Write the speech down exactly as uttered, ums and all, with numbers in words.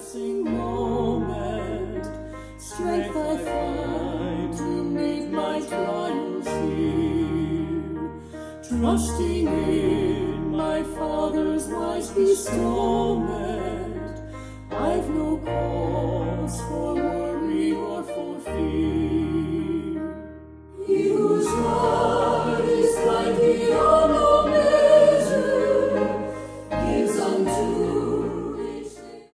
passing moment, strength I find to meet my trials here, trusting in my Father's wise bestowment.